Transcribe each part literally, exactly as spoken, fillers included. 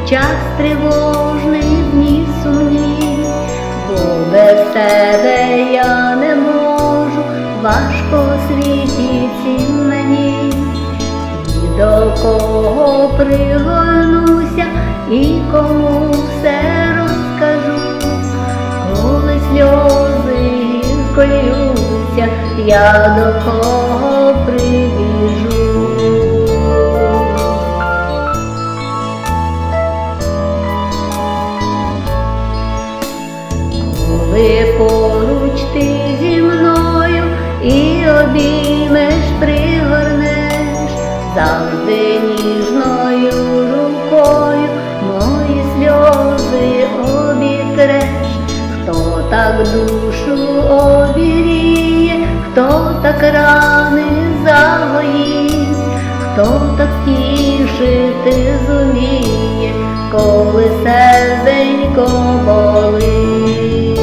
час тривожний, дні сумні, бо без тебе я не можу, важко у світі цім мені. І до кого пригорнуся, і кому все розкажу, коли сльози гірко ллються, я до кого прибіжу. Коли поруч ти зі мною і обіймеш, пригорнеш, завжди ніжною рукою мої сльози обітреш. Хто так душу обігріє, хто так рани загоїть, хто так тішити зуміє, коли серденько болить.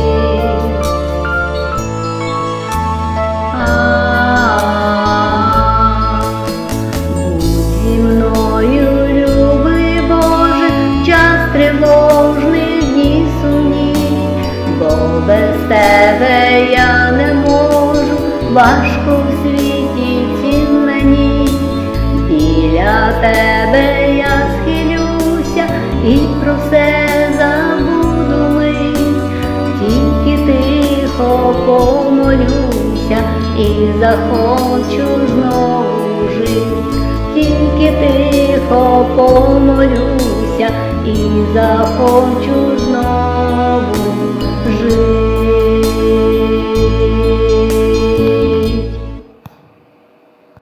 Без тебе я не можу, важко в світі цім мені. Біля тебе я схилюся і про все забуду мить. Тільки тихо помолюся і захочу знову жить. Тільки тихо помолюся і захочу